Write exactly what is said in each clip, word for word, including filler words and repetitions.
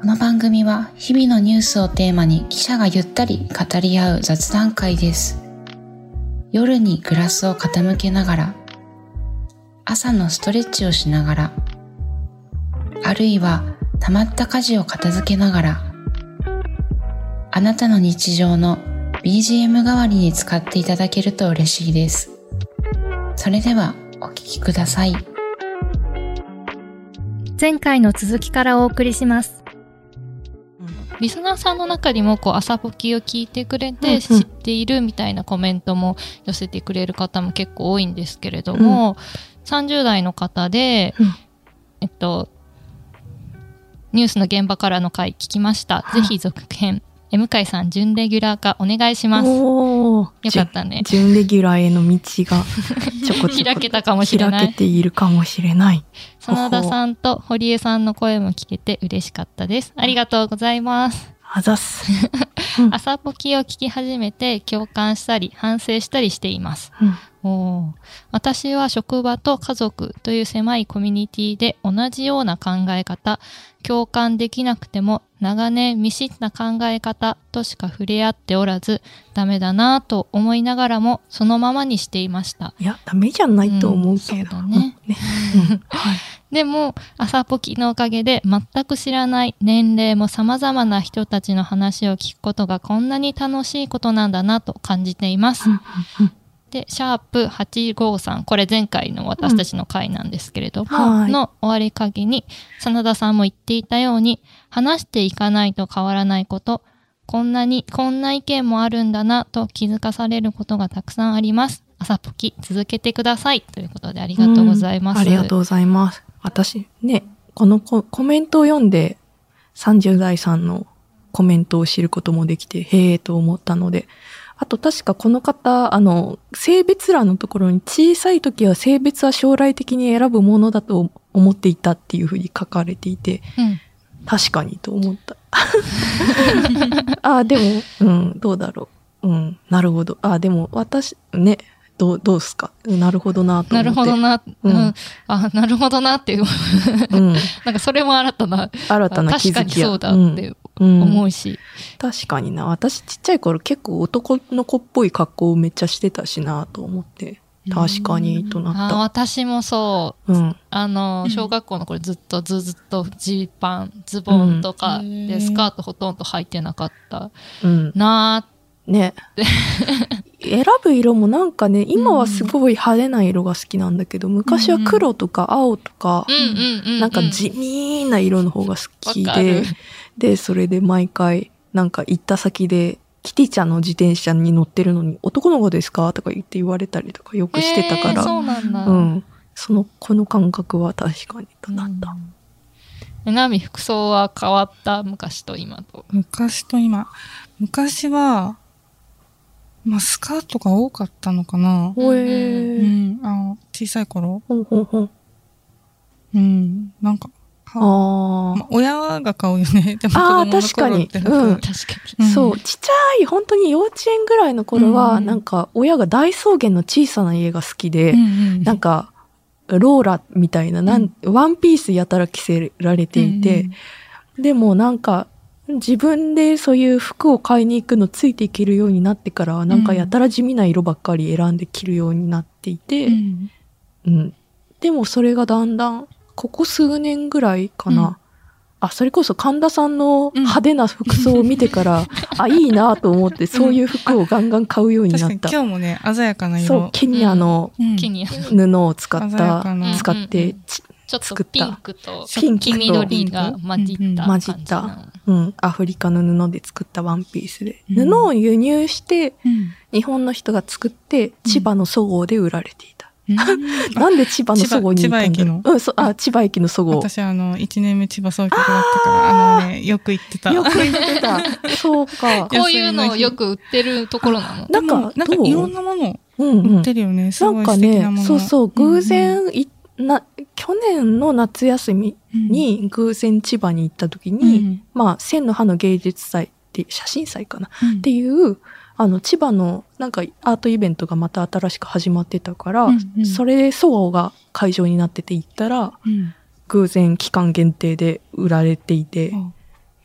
この番組は日々のニュースをテーマに記者がゆったり語り合う雑談会です。夜にグラスを傾けながら、朝のストレッチをしながら、あるいは溜まった家事を片付けながら、あなたの日常の ビージーエム 代わりに使っていただけると嬉しいです。それではお聞きください。 前回の続きからお送りします。 リスナーさんの中にもこう朝ポキを聞いてくれて知っているみたいなコメントも寄せてくれる方も結構多いんですけれども、うん、さんじゅう代の方で、うん、えっとニュースの現場からの回聞きました。ぜひ続編向井さん準レギュラー化お願いします。 およかったね。 準レギュラーへの道がちょこちょこ開けたかもしれない。 開けているかもしれない。 真田さんと堀江さんの声も聞けて嬉しかったです。ありがとうございます。 あざっす。 朝ポキを聞き始めて共感したり反省したりしています。うんお私は職場と家族という狭いコミュニティで同じような考え方、共感できなくても長年見知った考え方としか触れ合っておらず、ダメだなぁと思いながらもそのままにしていました。 いや、ダメじゃないと思うけど。うん、 そうだね。ねうんはい、でも、朝ポキのおかげで全く知らない年齢も様々な人たちの話を聞くことがこんなに楽しいことなんだなと感じています。うんうんで、シャープはちごさん、これ前回の私たちの回なんですけれども、うん、の終わりかけに、真田さんも言っていたように、話していかないと変わらないこと、こんなに、こんな意見もあるんだなと気づかされることがたくさんあります。朝ポキ続けてください。ということでありがとうございます。 うん、ありがとうございます。私ね、このコ、コメントを読んで、さんじゅう代さんのコメントを知ることもできて、へーと思ったので、あと確かこの方、あの、性別欄のところに小さい時は性別は将来的に選ぶものだと思っていたっていうふうに書かれていて、うん、確かにと思った。あ、でも、うん、どうだろう。うん、なるほど。あ、でも私、ね、どう、どうすか。なるほどなと思って。 なるほどな、うん。うん、あ、なるほどなっていう。うん、なんかそれも新たな。 新たな気づきや。 確かにそうだって。うん思うし、 確かにな。私ちっちゃい頃結構男の子っぽい格好をめっちゃしてたしなと思って、確かにとなった。 あ私もそう、うん、あの小学校の頃ずっとずっとジーパンズボンとかでスカートほとんど履いてなかった、うん、なーね選ぶ色もなんかね、今はすごい派手な色が好きなんだけど、昔は黒とか青とか、なんか地味な色の方が好きで、で、それで毎回、なんか行った先で、キティちゃんの自転車に乗ってるのに、男の子ですかとか言って言われたりとかよくしてたから、 えー、そうなんだ。 うん。その、この感覚は確かにとなった。 えなみ、服装は変わった昔と今と。 昔と今。昔は、まあ、スカートが多かったのかな。 へー。 うん。あの、小さい頃。 ほんほんほん。 うん。なんか、 ああ、 まあ、親が買うよね。でもああ、確かに。うん。確かに。そう。ちっちゃい、本当に幼稚園ぐらいの頃は、うん、なんか、親が大草原の小さな家が好きで、うんうん、なんか、ローラみたいな、なん、うん、ワンピースやたら着せられていて、うんうん、でもなんか、自分でそういう服を買いに行くのついていけるようになってからは、なんかやたら地味な色ばっかり選んで着るようになっていて、うん。うん、でもそれがだんだん、ここ数年ぐらいかな。うん、あ、それこそ神田さんの派手な服装を見てから、うん、あ、いいなと思って、そういう服をガンガン買うようになった。 確かに今日もね、鮮やかな色。 そう、ケニアの布を使った、使って、 ちょっとピンクと黄緑が混じった混じった、うん、アフリカの布で作ったワンピースで、うん、布を輸入して、うん、日本の人が作って千葉のそごうで売られていた、うん、なんで千葉のそごうに行ったんだろう。千葉駅の、うん、そあ千葉駅のそごう。 私あのいちねんめ千葉総局だったからあのねよく行ってた。 よく行ってた。そうか。 こういうのをよく売ってるところなの。 なんかなんかいろんなもの売ってるよね。うんうん、すごい素敵なもの。 なんかね、そうそう偶然行って。な去年の夏休みに偶然千葉に行った時に、うん、まあ千の葉の芸術祭って写真祭かな、うん、っていうあの千葉のなんかアートイベントがまた新しく始まってたから、うんうん、それでそごうが会場になってて行ったら、うん、偶然期間限定で売られていて、うん、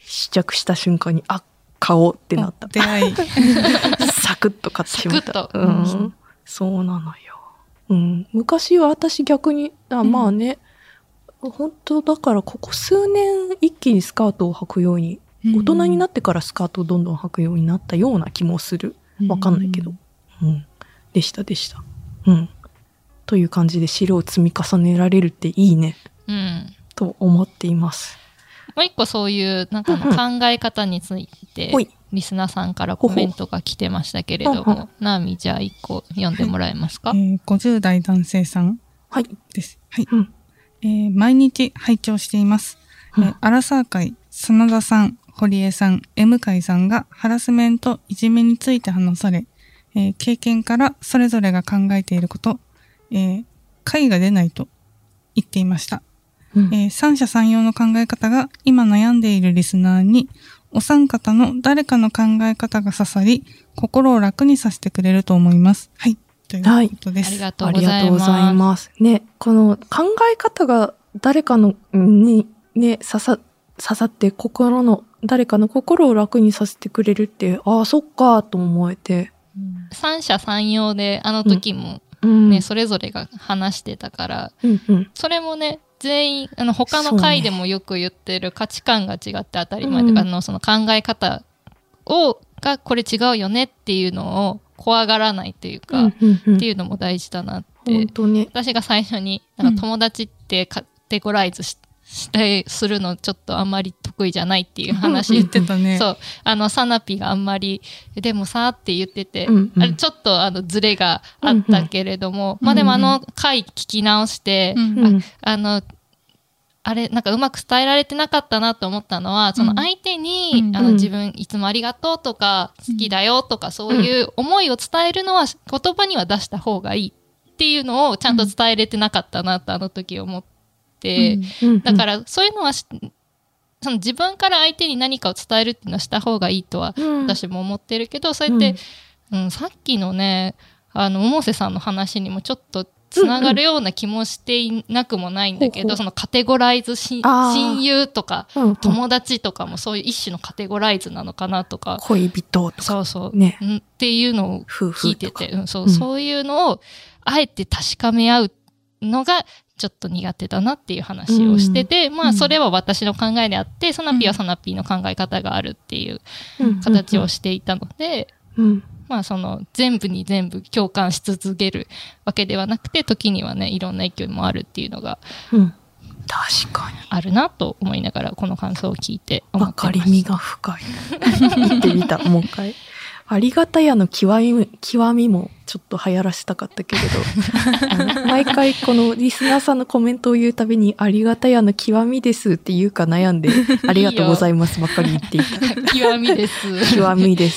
試着した瞬間に、あ、買おうってなった。 出会い。 サクッと買ってしまった。 サクッとうん。そうなのよ。うん。昔は私逆に、あ、まあね、うん、本当だからここ数年一気にスカートを履くように、うん、大人になってからスカートをどんどん履くようになったような気もする。わかんないけど。うん。でしたでした。うん。という感じで白を積み重ねられるっていいね。 うん。 と思っています。 もう一個そういうなんかの考え方について、うん、リスナーさんからコメントが来てましたけれども、なあみじゃあ一個読んでもらえますか？ はい、えー、ごじゅう代男性さんです。はい。はい、 うんえー、毎日拝聴しています。うん、えー、アラサー会、真田さん、堀江さん、M 会さんがハラスメント、いじめについて話され、えー、経験からそれぞれが考えていること、えー、解が出ないと言っていました。うんえー、三者三様の考え方が今悩んでいるリスナーにお三方の誰かの考え方が刺さり心を楽にさせてくれると思います。はい。ということです。 はい、ありがとうございます。ありがとうございます。 ね、この考え方が誰かのにね、刺さ、刺さって心の、誰かの心を楽にさせてくれるって、ああ、そっかと思えて。 うん、三者三様であの時もね、うんうん、それぞれが話してたから、 うんうん、 それもね、全員、あの、他の回でもよく言ってる価値観が違って当たり前とか、ね、あの、その考え方を、がこれ違うよねっていうのを怖がらないというか、 うんうんうん、 っていうのも大事だなって。 本当ね、 私が最初に、なんか友達ってカテゴライズし、してするのちょっとあんまり得意じゃないっていう話言ってたね。 そう。あの、サナピがあんまり、でもさって言ってて、うんうん、あれちょっとあの、ズレがあったけれども、うんうん、まあでもあの回聞き直して、うんうん、あ、あの、あれ、なんかうまく伝えられてなかったなと思ったのは、その相手に、うん、あの自分いつもありがとうとか、好きだよとか、そういう思いを伝えるのは言葉には出した方がいいっていうのをちゃんと伝えれてなかったなとあの時思って、うん、だからそういうのはその自分から相手に何かを伝えるっていうのはした方がいいとは私も思ってるけど、そうやって、うんうん、さっきのね、あの百瀬さんの話にもちょっとつながるような気もしていなくもないんだけど、うんうん、そのカテゴライズし親友とか、うんうん、友達とかもそういう一種のカテゴライズなのかなとか、 恋人とかそうそう、 ね、 うん、っていうのを聞いてて、うん、そう、うん、そういうのをあえて確かめ合うのがちょっと苦手だなっていう話をしてて、うん、まあそれは私の考えであって、サナピーはサナピーの考え方があるっていう形をしていたので、 うんうんうん、 まあその全部に全部共感し続けるわけではなくて、時にはね、いろんな意見もあるっていうのが、 うん、確かにあるなと思いながらこの感想を聞いて思ってました。 わかりみが深い。言ってみた、もう一回。ありがたやの極み、極みもちょっと流行らせたかったけれど、毎回このリスナーさんのコメントを言うたびに、ありがたやの極みですって言うか悩んで、ありがとうございますばっかり言っていた。 極みです。 極みです。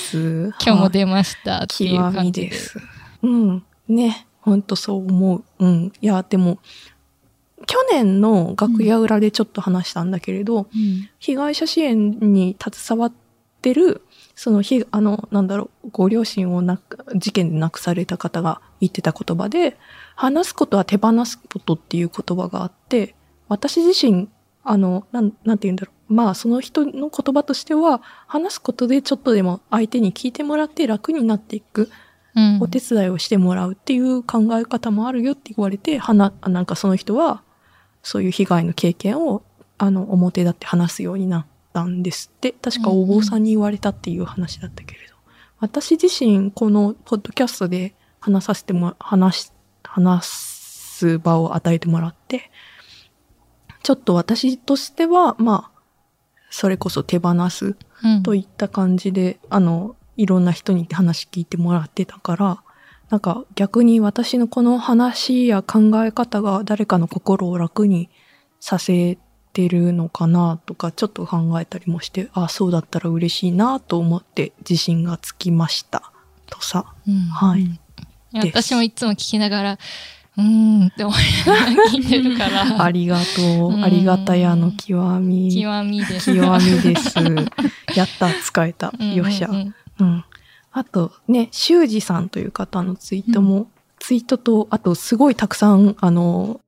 今日も出ましたっていう感じで。極みです。 うん。ね。ほんとそう思う。うん。いや、でも、去年の楽屋裏でちょっと話したんだけれど、うん、被害者支援に携わってる、その日、あの、なんだろう、ご両親をなく、事件で亡くされた方が言ってた言葉で、話すことは手放すことっていう言葉があって、私自身、あの、なん、なんて言うんだろう。まあ、その人の言葉としては、話すことでちょっとでも相手に聞いてもらって楽になっていく、うん、お手伝いをしてもらうっていう考え方もあるよって言われて、はな、なんかその人は、そういう被害の経験を、あの、表立って話すようになって、たんですって。確かお坊さんに言われたっていう話だったけれど、うん、私自身このポッドキャストで話させても話話す場を与えてもらって、ちょっと私としてはまあそれこそ手放すといった感じで、うん、あのいろんな人に話聞いてもらってたから、なんか逆に私のこの話や考え方が誰かの心を楽にさせてるのかなとかちょっと考えたりもして、あ、そうだったら嬉しいなと思って自信がつきましたとさ、うん、はい、いや私もいつも聞きながらうーんって思いながら聞いてるからありがとう、ありがたやの極み極みです極みですやった、使えた、よっしゃ、うん、うん、あとね、修二さんという方のツイートも、うん、ツイートとあとすごいたくさんあの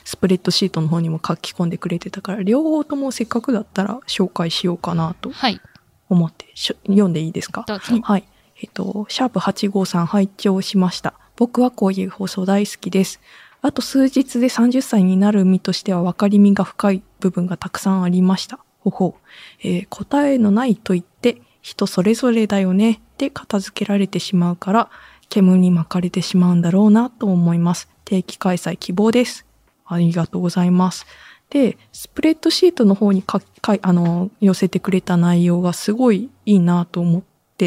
スプレッドシートの方にも書き込んでくれてたから、両方ともせっかくだったら紹介しようかなと思って、はい、読んでいいですか？ どうぞ。 はい。えっと、シャープはちごうさん拝聴しました。僕はこういう放送大好きです。あと数日でさんじゅっさいになる身としては分かりみが深い部分がたくさんありました。ほほう。えー、答えのないと言って人それぞれだよねって片付けられてしまうから煙に巻かれてしまうんだろうなと思います。定期開催希望です。ありがとうございます。で、スプレッドシートの方にかかあの寄せてくれた内容がすごいいいなと思って、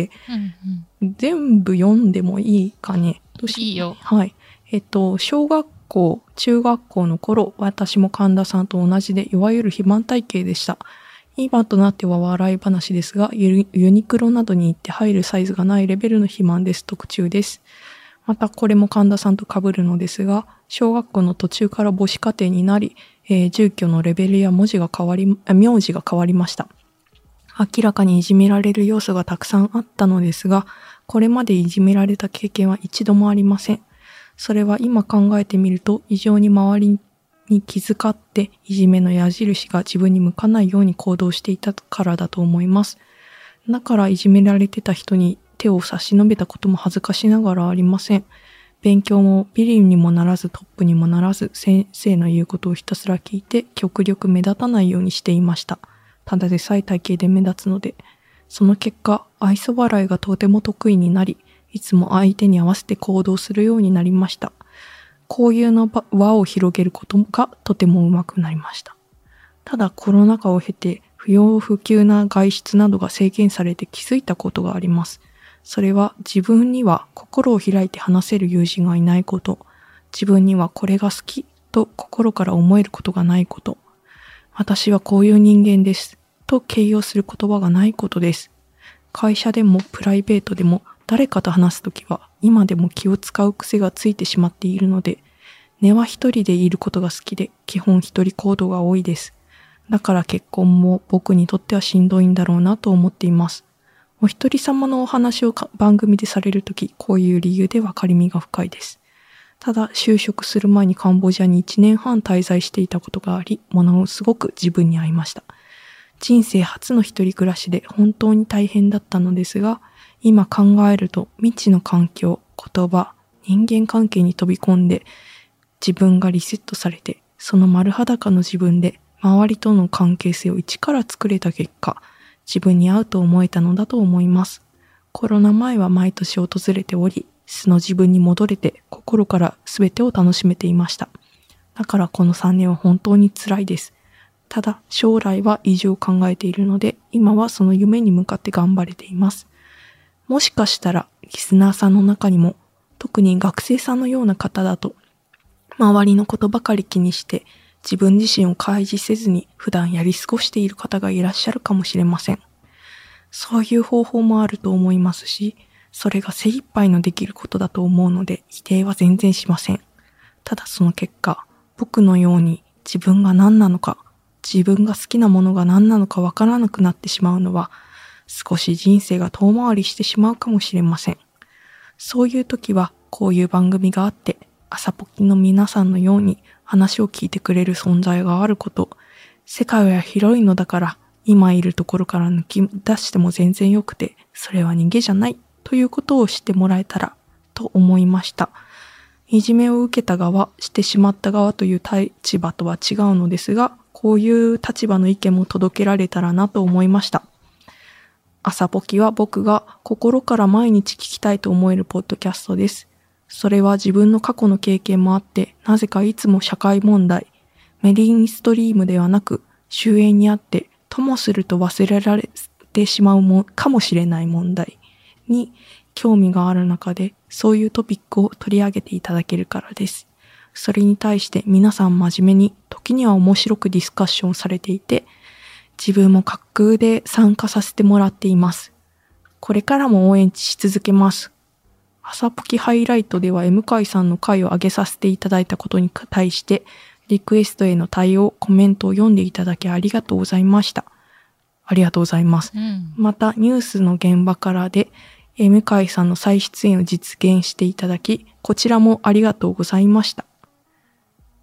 うんうん、全部読んでもいいかね？ いいよ。 はい。えっと、小学校、中学校の頃、私も神田さんと同じで、いわゆる肥満体型でした。今となっては笑い話ですが、ユニクロなどに行って入るサイズがないレベルの肥満です。特注です。またこれも神田さんと被るのですが、小学校の途中から母子家庭になり、えー、住居のレベルや文字が変わり、名字が変わりました。明らかにいじめられる要素がたくさんあったのですが、これまでいじめられた経験は一度もありません。それは今考えてみると異常に周りに気遣っていじめの矢印が自分に向かないように行動していたからだと思います。だからいじめられてた人に手を差し伸べたことも恥ずかしながらありません。勉強もビリにもならずトップにもならず先生の言うことをひたすら聞いて極力目立たないようにしていました。ただでさえ体型で目立つので、その結果愛想笑いがとても得意になり、いつも相手に合わせて行動するようになりました。交友の輪を広げることがとてもうまくなりました。ただコロナ禍を経て不要不急な外出などが制限されて気づいたことがあります。それは自分には心を開いて話せる友人がいないこと、自分にはこれが好きと心から思えることがないこと、私はこういう人間ですと形容する言葉がないことです。会社でもプライベートでも誰かと話すときは今でも気を使う癖がついてしまっているので、根は一人でいることが好きで基本一人行動が多いです。だから結婚も僕にとってはしんどいんだろうなと思っています。お一人様のお話を番組でされるとき、こういう理由で分かりみが深いです。ただ就職する前にカンボジアにいちねんはん滞在していたことがあり、ものすごく自分に合いました。人生初の一人暮らしで本当に大変だったのですが、今考えると未知の環境、言葉、人間関係に飛び込んで自分がリセットされて、その丸裸の自分で周りとの関係性を一から作れた結果、自分に合うと思えたのだと思います。コロナ前は毎年訪れており、素の自分に戻れて心から全てを楽しめていました。だからこのさんねんは本当に辛いです。ただ将来は移住を考えているので、今はその夢に向かって頑張れています。もしかしたらリスナーさんの中にも、特に学生さんのような方だと、周りのことばかり気にして自分自身を開示せずに普段やり過ごしている方がいらっしゃるかもしれません。そういう方法もあると思いますし、それが精一杯のできることだと思うので否定は全然しません。ただその結果、僕のように自分が何なのか、自分が好きなものが何なのかわからなくなってしまうのは、少し人生が遠回りしてしまうかもしれません。そういう時はこういう番組があって、朝ポキの皆さんのように話を聞いてくれる存在があること、世界は広いのだから今いるところから抜き出しても全然よくて、それは逃げじゃないということを知ってもらえたらと思いました。いじめを受けた側、してしまった側という立場とは違うのですが、こういう立場の意見も届けられたらなと思いました。朝ポキは僕が心から毎日聞きたいと思えるポッドキャストです。それは自分の過去の経験もあって、なぜかいつも社会問題、メリンストリームではなく、周縁にあって、ともすると忘れられてしまうもかもしれない問題に興味がある中で、そういうトピックを取り上げていただけるからです。それに対して皆さん真面目に、時には面白くディスカッションされていて、自分も滑空で参加させてもらっています。これからも応援し続けます。朝ポキハイライトでは M 会さんの回を上げさせていただいたことに対して、リクエストへの対応、コメントを読んでいただきありがとうございました。ありがとうございます。うん、また、ニュースの現場からで、M 会さんの再出演を実現していただき、こちらもありがとうございました。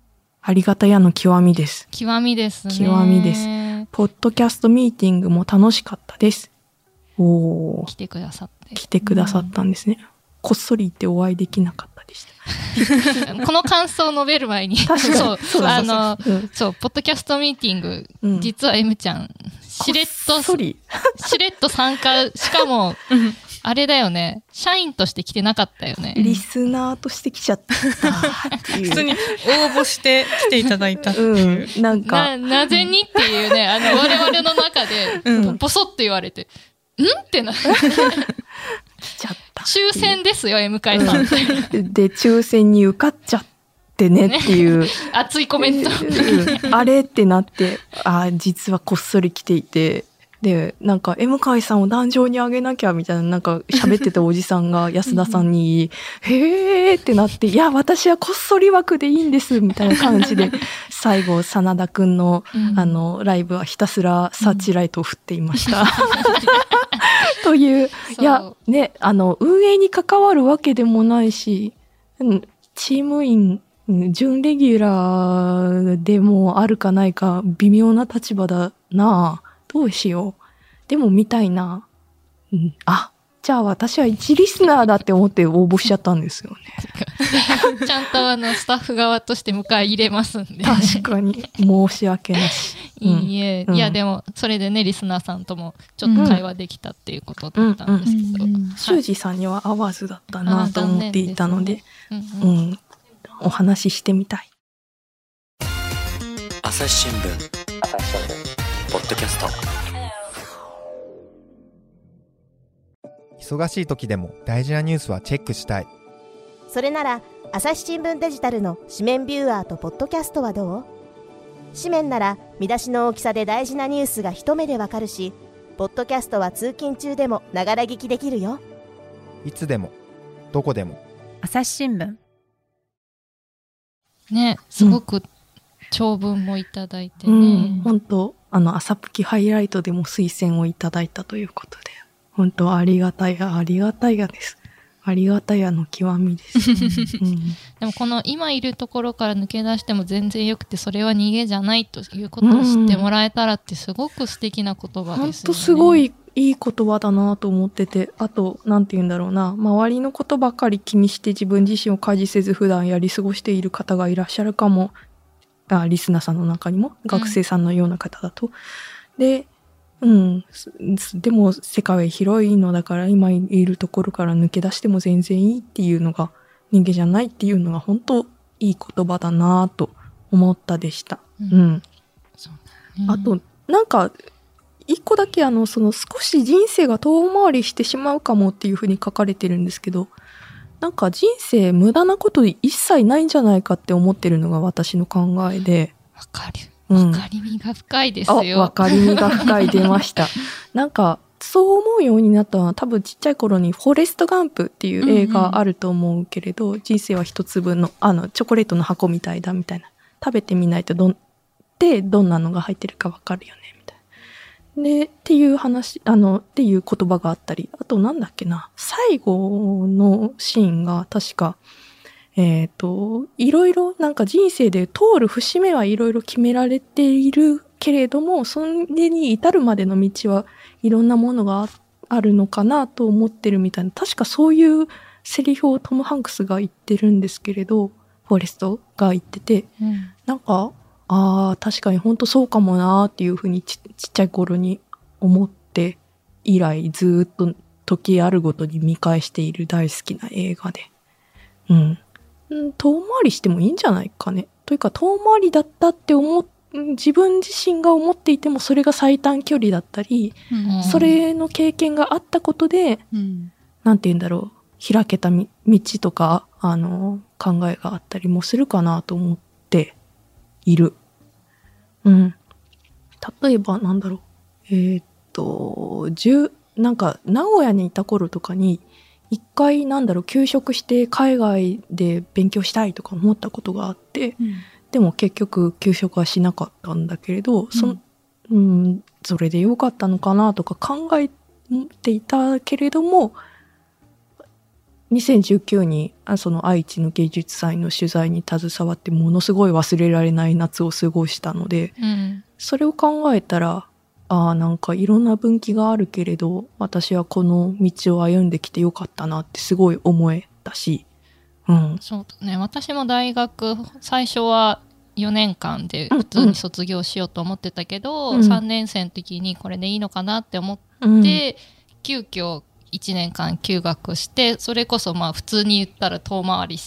ありがたやの極みです。 極みですね。 極みです。ポッドキャストミーティングも楽しかったです。おー。 来てくださって。 来てくださったんですね。うん、こっそり言ってお会いできなかったでした。 この感想を述べる前に。 確かに。 そう、 そうあの、うん、そう、ポッドキャストミーティング、うん、実は M ちゃん、しれっと、しれっと参加、しかも、あれだよね。社員として来てなかったよね。 リスナーとして来ちゃったっていう。 普通に応募して来ていただいたっていう。 うん、なんか。 な、なぜにっていうね、あの、我々の中で、うん、ボソって言われて、んってな。 来ちゃった。 抽選ですよ、M 会さん。 うん、で、抽選に受かっちゃってねっていう。ね、 熱いコメント。 うん、あれってなって、あ、実はこっそり来ていて、で、なんか、M 会さんを壇上に上げなきゃみたいな、なんか喋ってたおじさんが安田さんに、へーってなって、いや、私はこっそり枠でいいんです、みたいな感じで、最後、真田くんの、うん、あの、ライブはひたすらサーチライトを振っていました。うん、という、いや、ね、あの、運営に関わるわけでもないし、チーム員、準レギュラーでもあるかないか、微妙な立場だなぁ。どうしよう。でも見たいな。うん。あ、じゃあ私は一リスナーだって思って応募しちゃったんですよね。 ちゃんとあのスタッフ側として迎え入れますんで。 確かに。申し訳なし。 いいえ、うん。いやでも、それでね、リスナーさんともちょっと会話できたっていうことだったんですけど。 修二さんには会わずだったなと思っていたので、ね、うん、うん。お話ししてみたい。 朝日新聞。朝日新聞。ポッドキャスト。 忙しい時でも大事なニュースはチェックしたい。 それなら朝日新聞デジタルの紙面ビューアーとポッドキャストはどう？紙面なら見出しの大きさで大事なニュースが一目でわかるし、ポッドキャストは通勤中でもながら聞きできるよ。 いつでもどこでも朝日新聞。 ね、すごく長文もいただいてね。 うん、本当あの朝プキハイライトでも推薦をいただいたということで、本当ありがたやありがたやです。ありがたやの極みです、うん、 でもこの今いるところから抜け出しても全然よくて、それは逃げじゃないということを知ってもらえたらってすごく素敵な言葉ですよね。 本当すごいいい言葉だなと思ってて、あとなんて言うんだろうな、周りのことばっかり気にして自分自身を開示せず普段やり過ごしている方がいらっしゃるかも。あ、リスナーさんの中にも学生さんのような方だと、うん、で、うん、でも世界は広いのだから今いるところから抜け出しても全然いいっていうのが人間じゃないっていうのが本当いい言葉だなと思ったでした。うん。うん、そうだね、あとなんか一個だけあのその少し人生が遠回りしてしまうかもっていうふうに書かれてるんですけど。なんか人生無駄なこと一切ないんじゃないかって思ってるのが私の考えで。 わかる。わかりみが深いですよ。 わかりみが深い出ました。なんかそう思うようになったのは多分ちっちゃい頃にフォレストガンプっていう映画あると思うけれど、うんうん、人生は一粒のあのチョコレートの箱みたいだみたいな。食べてみないとどんでどんなのが入ってるかわかるよね。で、っていう話、あの、っていう言葉があったり、あとなんだっけな、最後のシーンが確か、えっと、いろいろなんか人生で通る節目はいろいろ決められているけれども、それに至るまでの道はいろんなものがあるのかなと思ってるみたいな、確かそういうセリフをトム・ハンクスが言ってるんですけれど、フォレストが言ってて、うん、なんか、ああ、確かに本当そうかもなーっていうふうに ち, ちっちゃい頃に思って以来ずっと時あるごとに見返している大好きな映画で。うん。遠回りしてもいいんじゃないかね。というか遠回りだったって思っ、自分自身が思っていてもそれが最短距離だったり、うん、それの経験があったことで、うん、なんて言うんだろう、開けた道とか、あの、考えがあったりもするかなと思っている。うん。例えばなんだろう。えー、っと、十、なんか名古屋にいた頃とかに、一回なんだろう、休職して海外で勉強したいとか思ったことがあって、うん、でも結局休職はしなかったんだけれど、うん、そ、うん、それでよかったのかなとか考えていたけれども、 にせんじゅうきゅうにあその愛知の芸術祭の取材に携わってものすごい忘れられない夏を過ごしたので、 うん、 それを考えたら、ああなんかいろんな分岐があるけれど私はこの道を歩んできてよかったなってすごい思えたし、うん、 そうだね。私も大学最初はよねんかんで普通に卒業しようと思ってたけど、うんうん、さんねん生の時にこれでいいのかなって思って、うん、急遽いちねんかん休学して、それこそまあ普通に言ったら遠回りして、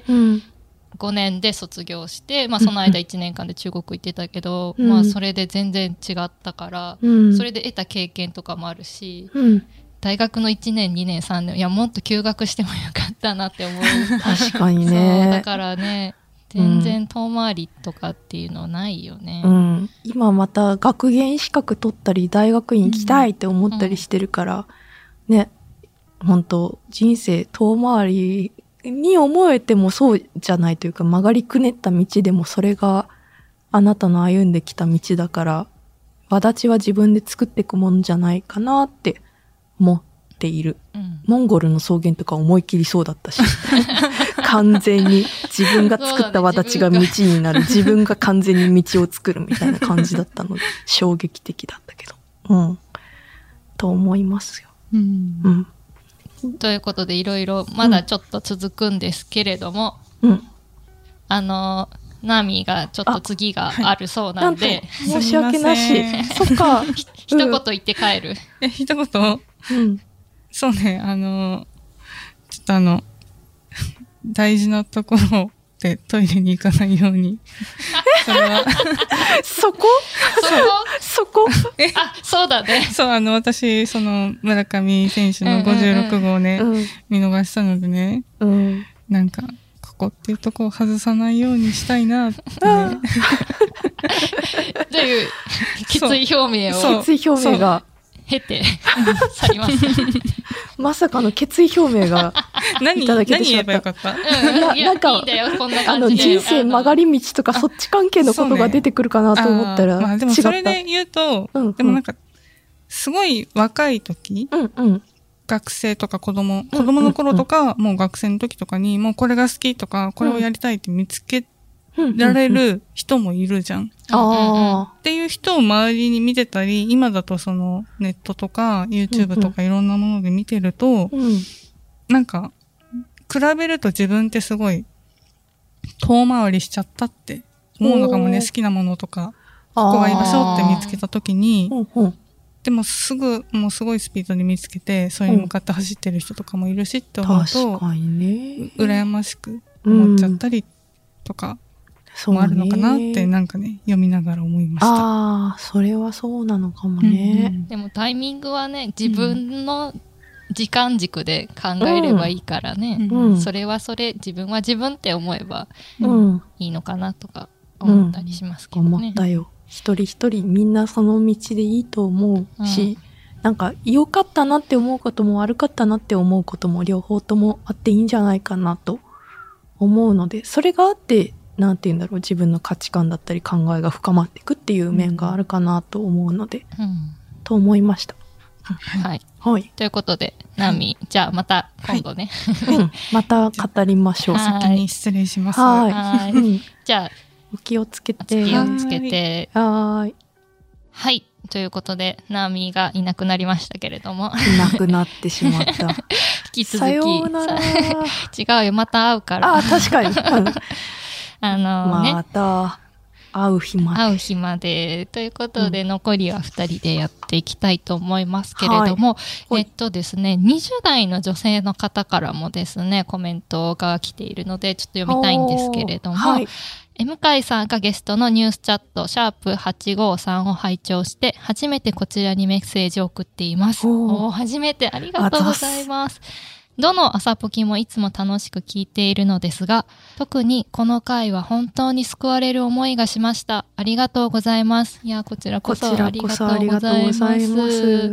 うん、ごねんで卒業して、まあ、その間いちねんかんで中国行ってたけど、うん、まあそれで全然違ったから、うん、それで得た経験とかもあるし、うん、大学のいちねんにねんさんねんいやもっと休学してもよかったなって思う。 確かにね。 そうだからね全然遠回りとかっていうのないよね、 うん、今また学芸資格取ったり大学院行きたいって思ったりしてるから、うん、ね本当人生遠回りに思えてもそうじゃないというか、曲がりくねった道でもそれがあなたの歩んできた道だから、轍は自分で作っていくもんじゃないかなって思っている、うん、モンゴルの草原とか思い切りそうだったし完全に自分が作った轍が道になる、自分が完全に道を作るみたいな感じだったので衝撃的だったけど、うんと思いますよ、うんうんということでいろいろまだちょっと続くんですけれども、うん、あのナミがちょっと次があるそうなんで、はい、 申し訳なしそっか一言言って帰る、 うん、え一言、うん、そうねあのちょっとあの大事なところでトイレに行かないようにそれはそこそこえあそうだねそうあの私その村上選手のごじゅうろくごうね、うんうんうん、見逃したのでね、うん、なんかここっていうとこを外さないようにしたいなって、ね、 という決意表明を決意表明が経て去りますまさかの決意表明がいただけてしまった。 何言えばよかった、 うん、いやなんかいいんだよこんな感じで、 あの人生曲がり道とかそっち関係のことが出てくるかなと思ったら違った。 まあ、でもそれで言うと、うんうん、でもなんかすごい若い時、うんうん、学生とか子供子供の頃とか、うんうんうん、もう学生の時とかにもうこれが好きとかこれをやりたいって見つけられる人もいるじゃん、うんうんうん、っていう人を周りに見てたり、今だとそのネットとか YouTube とかいろんなもので見てると、うんうん、なんか比べると自分ってすごい遠回りしちゃったって思うのかもね。好きなものとかここが居場所って見つけた時に、うんうん、でもすぐもうすごいスピードで見つけてそれに向かって走ってる人とかもいるしって思うと、 確かにね、 羨ましく思っちゃったりとかもあるのかなってなんかね読みながら思いました。 ああ、それはそうなのかもね、 うんうん、でもタイミングはね自分の時間軸で考えればいいからね、うん、それはそれ自分は自分って思えばいいのかなとか思ったりしますけどね、うんうん、 思ったよ。一人一人みんなその道でいいと思うし、うん、なんか良かったなって思うことも悪かったなって思うことも両方ともあっていいんじゃないかなと思うので、それがあってなんて言うんだろう、自分の価値観だったり考えが深まっていくっていう面があるかなと思うので、うん、と思いました。 はい、はい、ということでナミ、じゃあまた今度ね、 はいうん、また語りましょう。 先に失礼します。 はいはいうん、じゃあお気をつけて。 お気をつけて。 はい。 はい。ということで、ナーミーがいなくなりましたけれども。 いなくなってしまった。 引き続き。 さようなら。 違うよ、また会うから。 あ、確かに。 あのね。 また会う日まで。 会う日まで。ということで、うん、残りはふたりでやっていきたいと思いますけれども、はい、えっとですね、にじゅう代の女性の方からもですね、コメントが来ているので、ちょっと読みたいんですけれども、はい、向井さんがゲストのニュースチャット、シャープはちごさんを拝聴して、初めてこちらにメッセージを送っています。おー、初めてありがとうございます。どの朝ポキもいつも楽しく聞いているのですが、特にこの回は本当に救われる思いがしました。ありがとうございます。いや、こちらこそありがとうございます。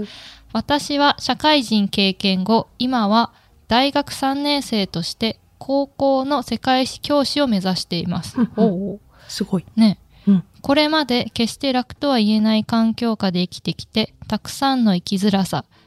私は社会人経験後、今は大学さんねん生として高校の世界史教師を目指しています。 おお、すごい。 ね。うん、これまで決して楽とは言えない環境下で生きてきて、たくさんの生きづらさ、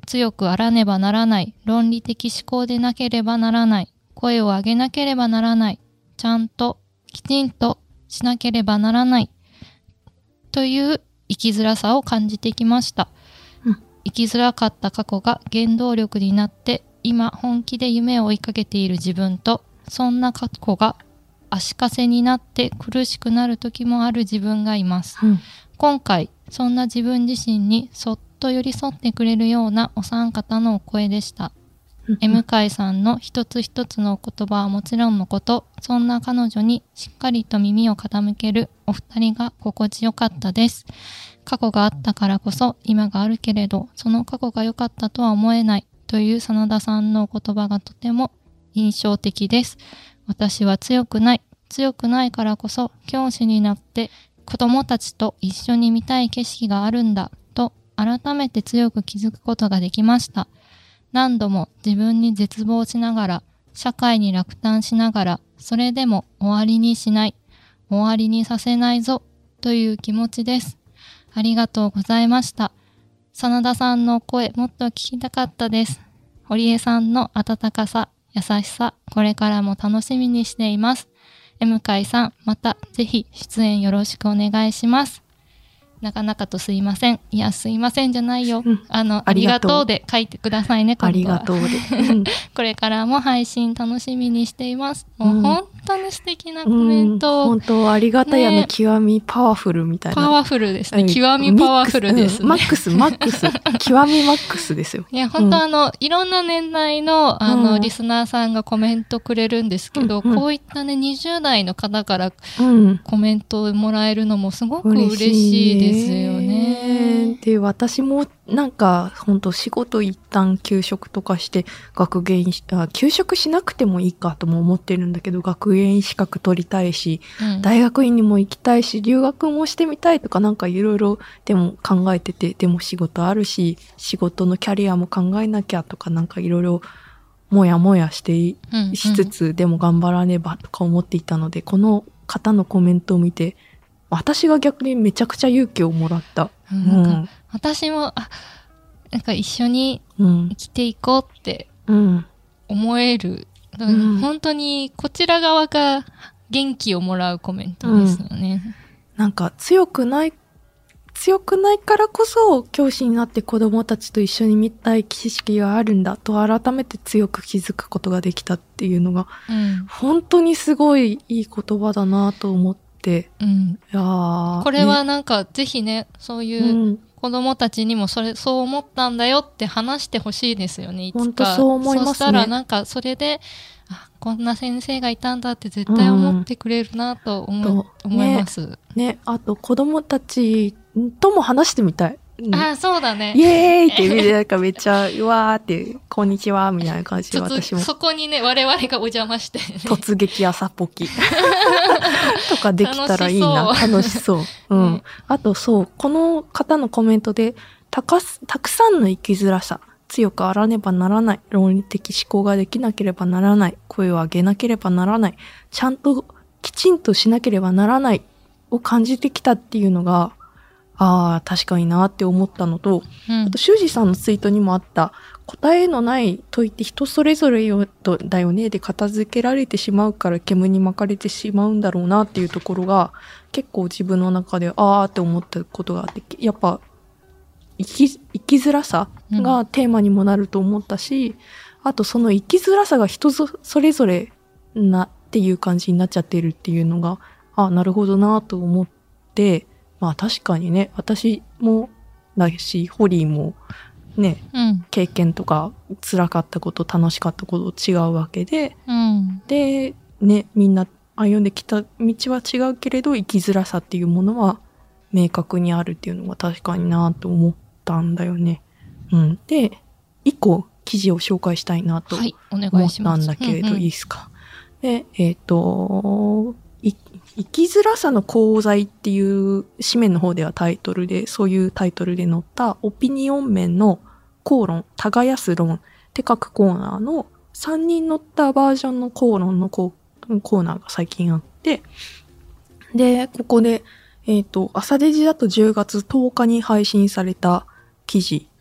強くあらねばならない、論理的思考でなければならない、声を上げなければならない、ちゃんときちんとしなければならないという生きづらさを感じてきました、うん、生きづらかった過去が原動力になって今本気で夢を追いかけている自分と、そんな過去が足かせになって苦しくなる時もある自分がいます、うん、今回そんな自分自身にそっと寄り添ってくれるようなお三方のお声でした、うん、M 会さんの一つ一つの言葉はもちろんのこと、そんな彼女にしっかりと耳を傾けるお二人が心地よかったです。過去があったからこそ今があるけれど、その過去が良かったとは思えないという真田さんのお言葉がとても印象的です。私は強くない、強くないからこそ教師になって子供たちと一緒に見たい景色があるんだと改めて強く気づくことができました。何度も自分に絶望しながら、社会に落胆しながら、それでも終わりにしない、終わりにさせないぞという気持ちです。ありがとうございました。真田さんの声もっと聞きたかったです。堀江さんの温かさ、優しさ、これからも楽しみにしています。M 会さん、またぜひ出演よろしくお願いします。なかなかとすいません。いや、すいませんじゃないよ。うん、あの、ありがとうで書いてくださいね、今度は。 ありがとうで。うん、 これからも配信楽しみにしています。もう本当に素敵なコメントを、 うんうん、本当ありがたい、ね、あの極みパワフルみたいな。 パワフルですね。極みパワフルです、ね。 マックス、マックス。極みマックスですよ。 いや、本当あの、うん、いろんな年代の、あの、うん、リスナーさんがコメントくれるんですけど、うんうん、こういったね、にじゅう代の方からコメントをもらえるのもすごく嬉しいですよね。 で、私もなんか本当仕事一旦休職とかして学芸員あ休職しなくてもいいかとも思ってるんだけど、学芸員資格取りたいし、うん、大学院にも行きたいし留学もしてみたいとかなんかいろいろでも考えてて、でも仕事あるし仕事のキャリアも考えなきゃとかなんかいろいろもやもやして、うんうん、しつつでも頑張らねばとか思っていたので、この方のコメントを見て私が逆にめちゃくちゃ勇気をもらった。 うん、なんか私もあなんか一緒に生きていこうって思える、うん、本当にこちら側が元気をもらうコメントですよね、うん、 なんか強くない強くないからこそ教師になって子供たちと一緒に見たい知識があるんだと改めて強く気づくことができたっていうのが、うん、本当にすごいいい言葉だなと思って、うん、いやこれはなんか、ね、ぜひねそういう子供たちにもそれそう思ったんだよって話してほしいですよね、いつか。 本当そう思いますね。 そしたらなんかそれであこんな先生がいたんだって絶対思ってくれるなと思,、うん、思います、 ねね、あと子供たちとも話してみたい。 うん、あそうだね。 イエーイって見てなんかめっちゃうわーってこんにちはみたいな感じで私もそこにね我々がお邪魔して、ね、 突撃朝ポキとかできたらいいな。楽しそう。うん。うん、あとそうこの方のコメントでたかたくさんの生きづらさ、強くあらねばならない、論理的思考ができなければならない、声を上げなければならない、ちゃんときちんとしなければならないを感じてきたっていうのがああ確かになって思ったのと、うん、あと修二さんのツイートにもあった答えのない問いって人それぞれよだよねで片付けられてしまうから煙に巻かれてしまうんだろうなっていうところが結構自分の中でああって思ったことがあって、やっぱ生き、生きづらさがテーマにもなると思ったし、うん、あとその生きづらさが人それぞれなっていう感じになっちゃってるっていうのがああなるほどなと思って、まあ確かにね、私もだし、ホリーもね、うん、経験とか辛かったこと、楽しかったこと違うわけで、うん、で、ね、みんな歩んできた道は違うけれど、生きづらさっていうものは明確にあるっていうのが確かになと思ったんだよね。うん。で、一個記事を紹介したいなと思ったんだけれど、はい、いいですか。で、えっと、生きづらさの功罪っていう紙面の方ではタイトルで、そういうタイトルで載ったオピニオン面の口論、耕す論って書くコーナーのさんにん載ったバージョンの口論のコーナーが最近あって、で、ここで、えっと、朝デジだとじゅうがつとおかに配信された記事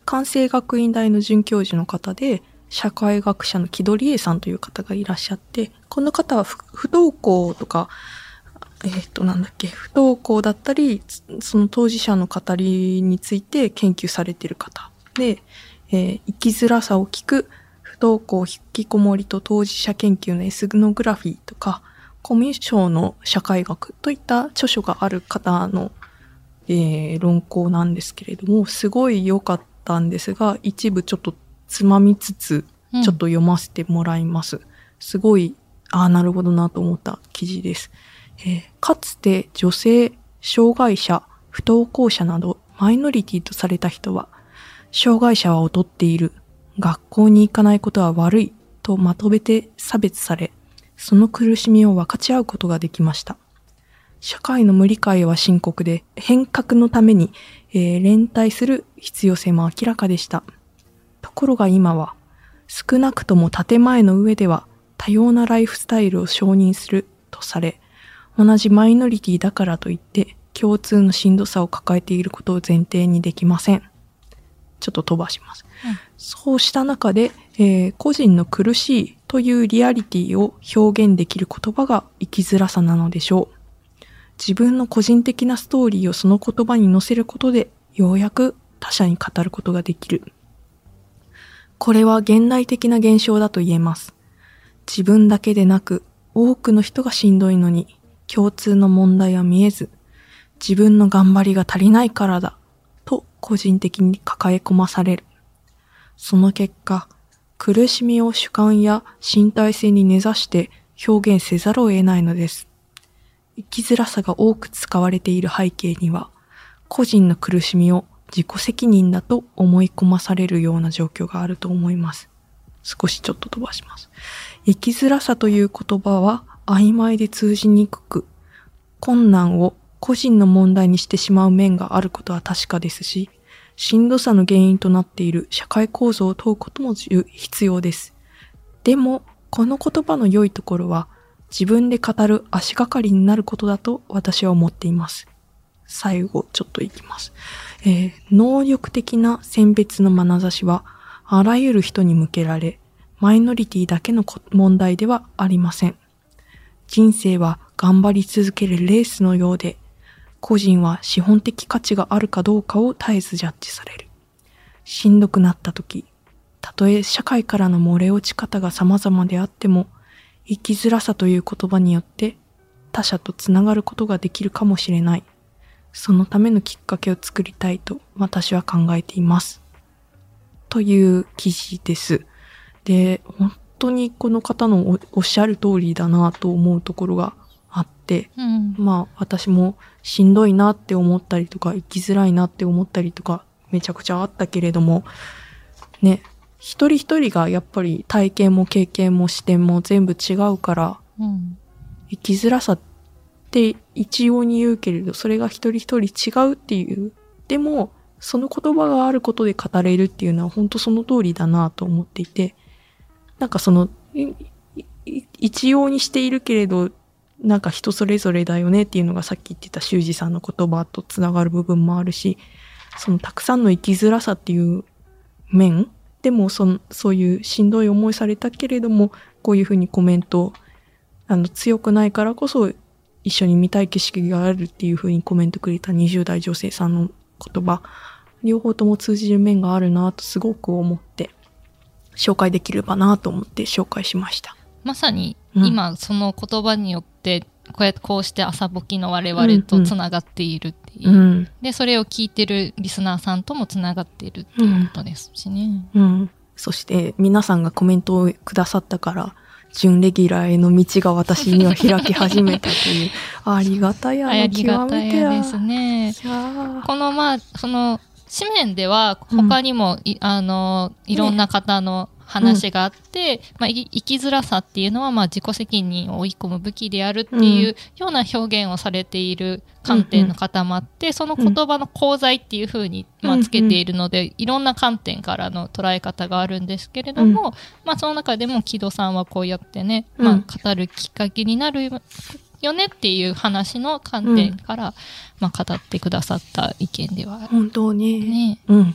関西学院大の准教授の方で、社会学者の木戸理恵さんという方がいらっしゃって、この方は不登校とか、えっと、なんだっけ、不登校だったり、その当事者の語りについて研究されている方で、えー、生きづらさを聞く、不登校引きこもりと当事者研究のエスノグラフィーとか、コミュ障の社会学といった著書がある方の、えー、論考なんですけれども、すごい良かったんですが、一部ちょっとつまみつつ、ちょっと読ませてもらいます。うん、すごい、ああ、なるほどなと思った記事です。えー、かつて女性、障害者、不登校者などマイノリティとされた人は、障害者は劣っている、学校に行かないことは悪いとまとめて差別され、その苦しみを分かち合うことができました。社会の無理解は深刻で、変革のために、えー、連帯する必要性も明らかでした。ところが今は、少なくとも建前の上では多様なライフスタイルを承認するとされ、同じマイノリティだからといって共通のしんどさを抱えていることを前提にできません。ちょっと飛ばします。うん、そうした中で、えー、個人の苦しいというリアリティを表現できる言葉が生きづらさなのでしょう。自分の個人的なストーリーをその言葉に乗せることでようやく他者に語ることができる。これは現代的な現象だと言えます。自分だけでなく多くの人がしんどいのに共通の問題は見えず、自分の頑張りが足りないからだと個人的に抱え込まされる。その結果、苦しみを主観や身体性に根ざして表現せざるを得ないのです。生きづらさが多く使われている背景には、個人の苦しみを自己責任だと思い込まされるような状況があると思います。少しちょっと飛ばします。生きづらさという言葉は曖昧で通じにくく、困難を個人の問題にしてしまう面があることは確かですし、しんどさの原因となっている社会構造を問うことも必要です。でも、この言葉の良いところは、自分で語る足がかりになることだと私は思っています。最後、ちょっといきます。えー、能力的な選別の眼差しは、あらゆる人に向けられ、マイノリティだけの問題ではありません。人生は頑張り続けるレースのようで、個人は資本的価値があるかどうかを絶えずジャッジされる。しんどくなったとき、たとえ社会からの漏れ落ち方が様々であっても、生きづらさという言葉によって他者とつながることができるかもしれない。そのためのきっかけを作りたいと私は考えています。という記事です。で、本当にこの方の お, おっしゃる通りだなと思うところがあって、うん、まあ私もしんどいなって思ったりとか、生きづらいなって思ったりとか、めちゃくちゃあったけれども、ね、一人一人がやっぱり体験も経験も視点も全部違うから、うん、生きづらさって一様に言うけれど、それが一人一人違うっていう。でも、その言葉があることで語れるっていうのは本当その通りだなと思っていて、なんかその、一様にしているけれど、なんか人それぞれだよねっていうのがさっき言ってた修二さんの言葉とつながる部分もあるし、そのたくさんの生きづらさっていう面でもその、そういうしんどい思いされたけれども、こういうふうにコメント、あの、強くないからこそ一緒に見たい景色があるっていうふうにコメントくれたにじゅう代女性さんの言葉、両方とも通じる面があるなとすごく思って、紹介できればなと思って紹介しました。 まさに今その言葉によってこうやってこうして朝ぼきの我々とつながっているっていう、うんうん、でそれを聞いてるリスナーさんともつながっているっていうことですしね、 うんうん、そして皆さんがコメントをくださったから準レギュラーへの道が私には開き始めたというありがたやの極めてやですね。このまあその紙面では他にも、うん、あのいろんな方の話があって、ね、まあ、生きづらさっていうのはまあ自己責任を追い込む武器であるっていうような表現をされている観点の方もあって、うん、その言葉の功罪っていうふうにまあつけているので、うん、いろんな観点からの捉え方があるんですけれども、うん、まあその中でも木戸さんはこうやってね、まあ、語るきっかけになるよねっていう話の観点から、うん、まあ、語ってくださった意見では本当に、ね、うん、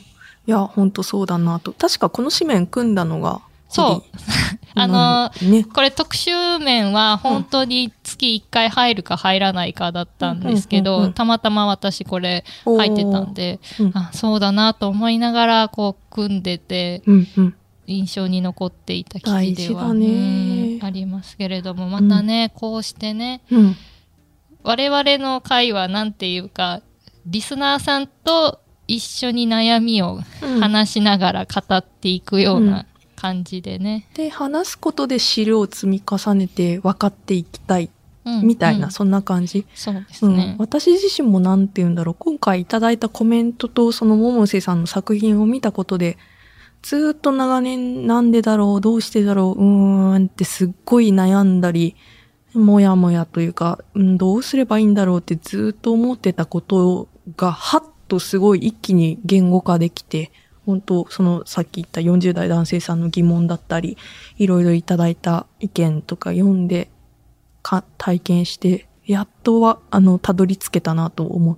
いや本当そうだなと。確かこの紙面組んだのがそうあの、ね、これ特集面は本当に月いっかい入るか入らないかだったんですけど、うんうんうんうん、たまたま私これ入ってたんで、うん、あそうだなと思いながらこう組んでて、うんうん、印象に残っていた記事では、ね、ありますけれども、またね、うん、こうしてね、うん、我々の会はなんていうかリスナーさんと一緒に悩みを話しながら語っていくような感じでね、 うん、で話すことで資料を積み重ねて分かっていきたいみたいな、うんうん、そんな感じ。 そうですね、 うん、私自身もなんて言うんだろう、今回いただいたコメントとその百瀬さんの作品を見たことでずっと長年なんでだろうどうしてだろううーんってすっごい悩んだりもやもやというか、うん、どうすればいいんだろうってずっと思ってたことがはっとすごい一気に言語化できて、本当そのさっき言ったよんじゅう代男性さんの疑問だったりいろいろいただいた意見とか読んでか体験してやっとはあのたどり着けたなと思って、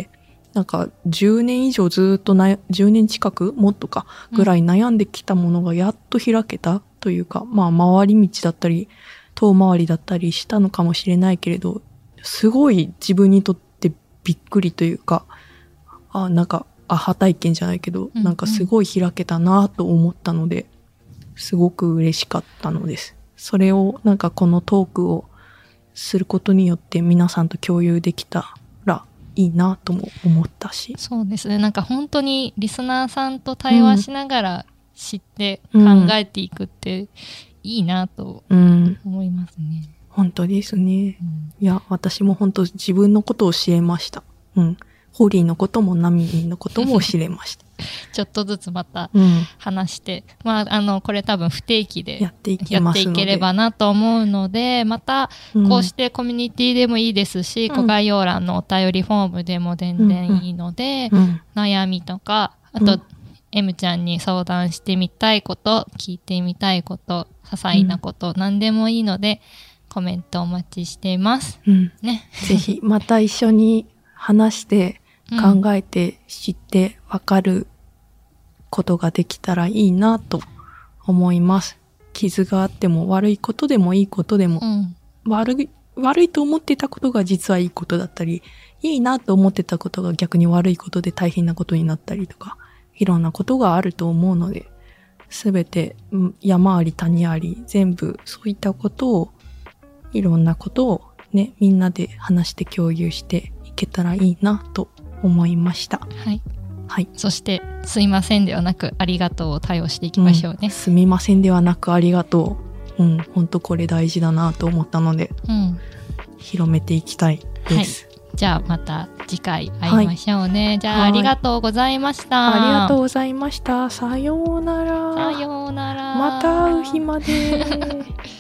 なんかじゅうねん以上ずっとなじゅうねん近くもっとかぐらい悩んできたものがやっと開けたというか、うん、まあ回り道だったり遠回りだったりしたのかもしれないけれど、すごい自分にとってびっくりというか、あなんかアハ体験じゃないけど、うんうん、なんかすごい開けたなと思ったので、すごく嬉しかったのです。それをなんかこのトークをすることによって皆さんと共有できたらいいなとも思ったし。 そうですね。なんか本当にリスナーさんと対話しながら知って考えていくっていいなと思いますね。うん、 本当ですね。うん、いや、私も本当自分のことを知れました。うん。ホリーのこともナミリンのことも知れました。 ちょっとずつまた話して、うん、まあ、あの、これ多分不定期でやっていきますので、やっていければなと思うので、また、こうしてコミュニティでもいいですし、うん、概要欄のお便りフォームでも全然いいので、うんうん、悩みとか、あと、うん、M ちゃんに相談してみたいこと、聞いてみたいこと、些細なこと、うん、何でもいいので、コメントお待ちしています。うん、ね。 ぜひ、また一緒に話して、考えて知ってわかることができたらいいなと思います。傷があっても悪いことでもいいことでも、うん、悪い、悪いと思ってたことが実はいいことだったり、いいなと思ってたことが逆に悪いことで大変なことになったりとか、いろんなことがあると思うので、すべて山あり谷あり、全部そういったことを、いろんなことをね、みんなで話して共有していけたらいいなと思いました。 はい。はい。そして、すいませんではなく、ありがとうを対応していきましょうね。うん、 すみませんではなく、ありがとう。うん、本当これ大事だなと思ったので、うん、広めていきたいです。 はい。じゃあ、また次回会いましょうね。はい、じゃあ、ありがとうございました。 ありがとうございました。さようなら。 さようなら。 また会う日まで。